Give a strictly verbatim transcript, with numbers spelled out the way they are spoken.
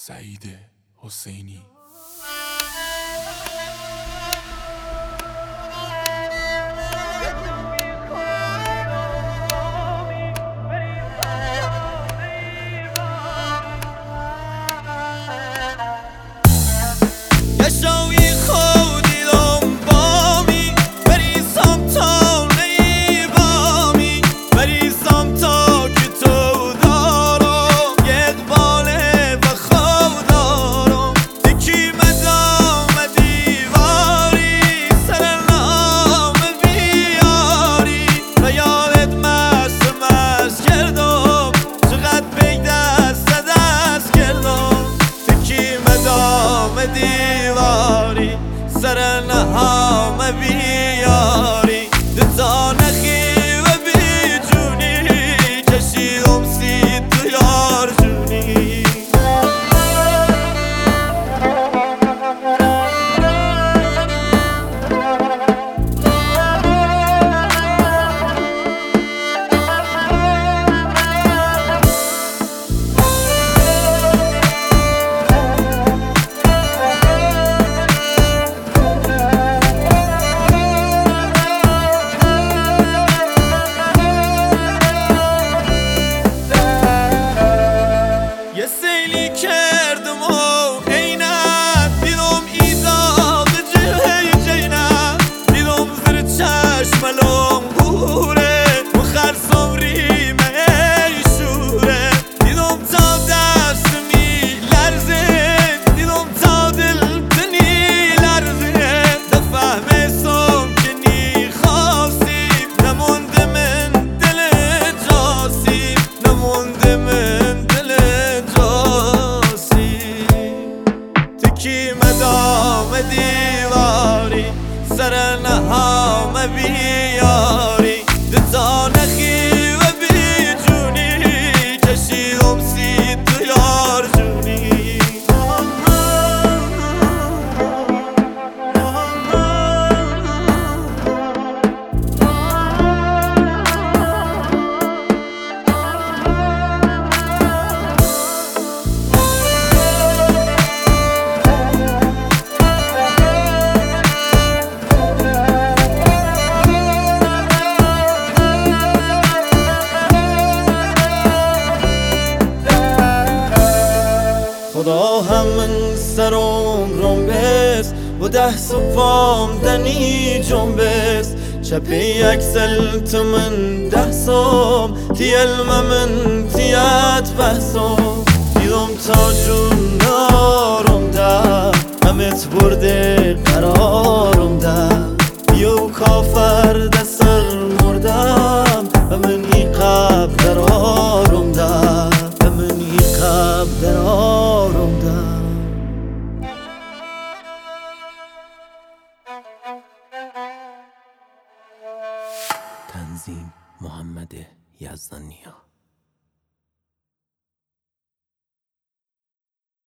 سعید حسینی. دیواری سر نهام بیاری دتا نخی و بی جونی کشیدم سی تو یار جونی کردم و عینت دیدم ایزاد جلوی جینت دیدم زیر چشملم بوره و خرسم ریمه شوره دیدم تا دست می لرزه دیدم تا دل تنی لرزه دفهم سم که نی خواستیم نمونده من دل جاسیم نمونده من دل مدام دیواری سر نهام بیاری دتا نخی و بی جونی کشیدم سی تو یار جونی خدا هم من سرم روم بس و ده صبحام دنی جنبس چپی یک سلت من ده سام تی علم من تیت بحثام دیدم تا جون نارم ده همت برده قرارم ده بیو کافر ده سر مردم و من ای قب درارم ده و من ای قب درارم ده تنظیم محمد یزدانیا.